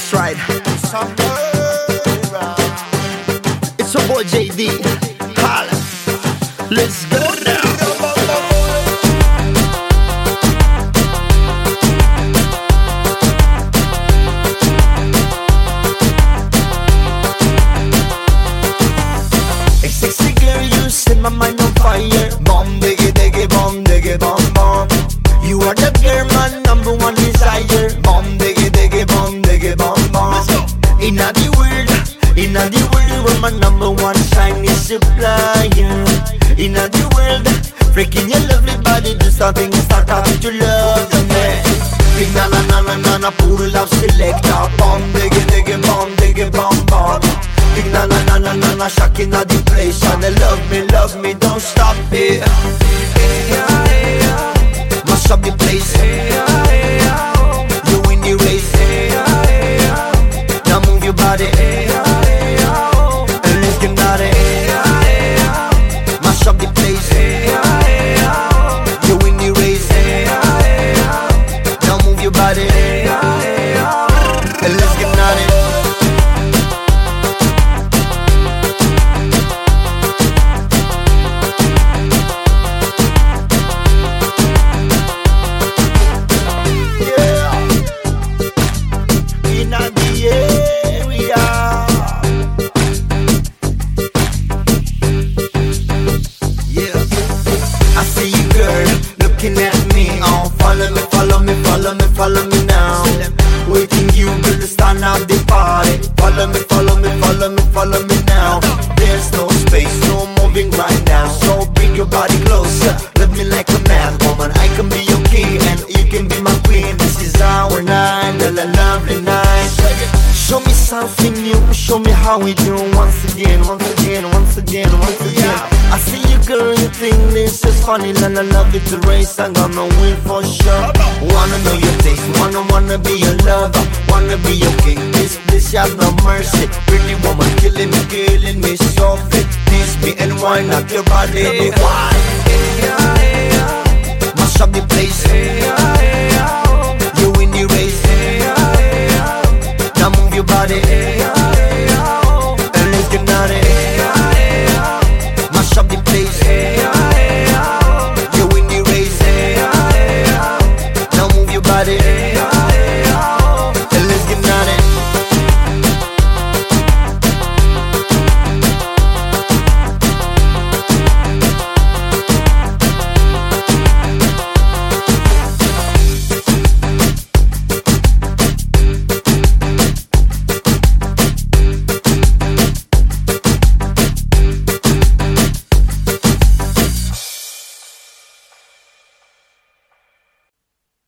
That's right. It's your boy JD. Holla. Let's go now. Sexy girl, you set my mind on fire. Bomb diggy diggy, bomb diggy, bomb bomb. You are the girl, my number one desire. Bomb diggy diggy, bomb diggy, bomb bomb. Inna the world, you are my number one shiny supplier. Inna the world, freaking your lovely body, do something and start talking to love me. Big na na na na na na, puro love selector. Bomb diggy diggy, bomb diggy, bomb bomb. Big na na na na na na, shocking at the place. And love me, don't stop it. Mash up the place. You win the race. Now move your body and let's get naughty. Mash up the place. You win the race. Now move your body and let's get naughty. At me, oh, follow me now. Waiting you girl to stand up the party. Follow me now. There's no space, no moving right now. So bring your body closer, love me like a man, woman. I can be your king and you can be my queen. This is our night, a lovely night. Show me something new, show me how we do. Once again. I see you girl, you think this is funny. And I love it to race, I'm gonna win for sure. Wanna know your taste, wanna be your lover. Wanna be your king, this have no mercy. Pretty woman killing me softly. Tease me and wind up your body. Mash up the place.